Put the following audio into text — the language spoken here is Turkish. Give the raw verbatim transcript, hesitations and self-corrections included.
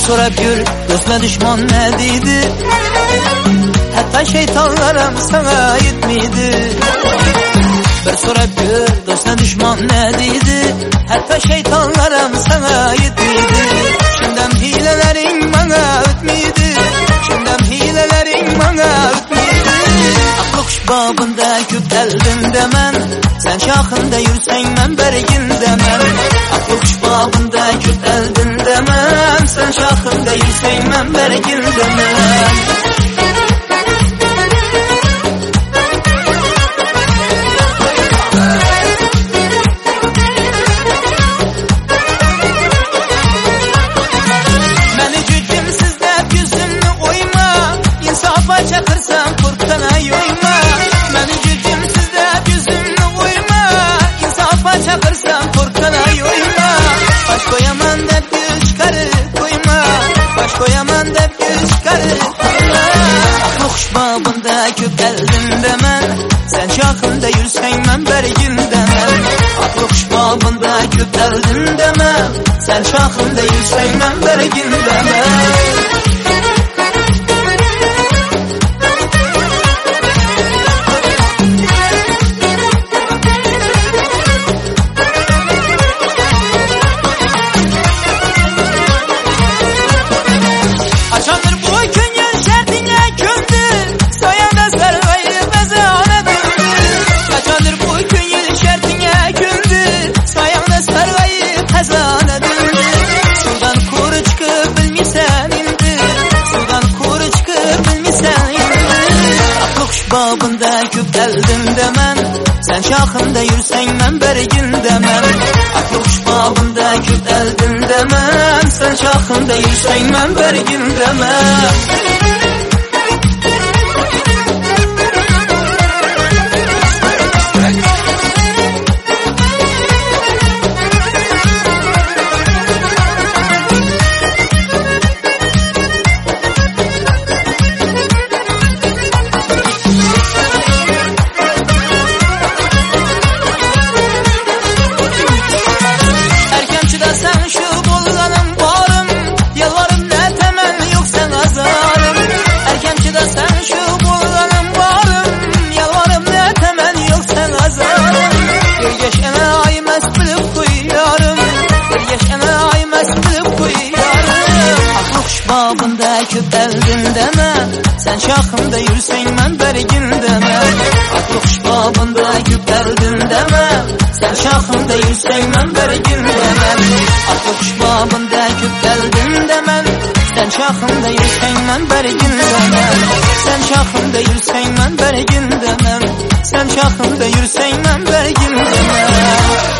sorab yür, dostla düşman ne deydi? Hatta şeytanlarım sana yetmiydi. Bir sorab yür, dostla düşman ne deydi? Hatta şeytanlarım sana yetmiydi. Şimdiden hilelerin bana ötmiydi. Şimdiden hilelerin bana ötmiydi. Aklı kuş babında köp eldim demen, sen şahında yürsen ben bergin demen. Aklı kuş babında köp eldim demen, sen şahında yürsen ben bergin demen. Çakırsam kurtana yoyma, məni gücüm sizdə yüzümlü uyma. İnsafa çakırsam kurtana yoyma, baş koyaman dep güç karı koyma. Baş koyaman dep güç karı koyma. Aklı kuş babında köp eldim demen, sen şahında yürsen ben bergin demen. Aklı kuş babında köp eldim demen, sen şahında yürsen ben bergin demen. Babında köp eldim demen, sen şahında yürsen ben bergin demen. Aklı kuş babında köp eldim demen, sen şahında yürsen ben bergin demen. Babında köp eldim deme, sen şahında yürsen ben bergin deme. Aklı kuş babında köp eldim deme, sen şahında yürsen ben bergin deme. Aklı kuş babında köp eldim deme, sen şahında yürsen ben bergin deme. Sen şahında yürsen ben bergin deme. Sen şahında yürsen ben bergin deme.